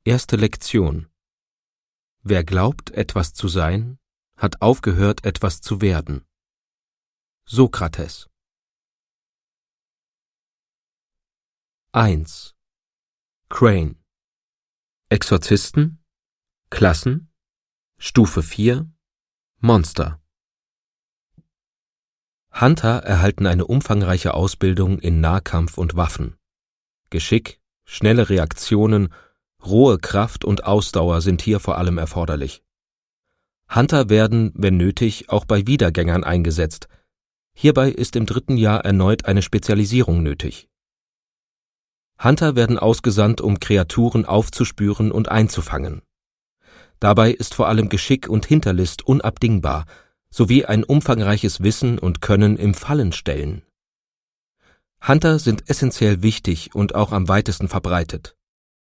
Erste Lektion. Wer glaubt, etwas zu sein, hat aufgehört, etwas zu werden. Sokrates. 1. Crane. Exorzisten, Klassen, Stufe 4, Monster. Hunter erhalten eine umfangreiche Ausbildung in Nahkampf und Waffen. Geschick, schnelle Reaktionen, rohe Kraft und Ausdauer sind hier vor allem erforderlich. Hunter werden, wenn nötig, auch bei Wiedergängern eingesetzt. Hierbei ist im 3. Jahr erneut eine Spezialisierung nötig. Hunter werden ausgesandt, um Kreaturen aufzuspüren und einzufangen. Dabei ist vor allem Geschick und Hinterlist unabdingbar, sowie ein umfangreiches Wissen und Können im Fallenstellen. Hunter sind essentiell wichtig und auch am weitesten verbreitet.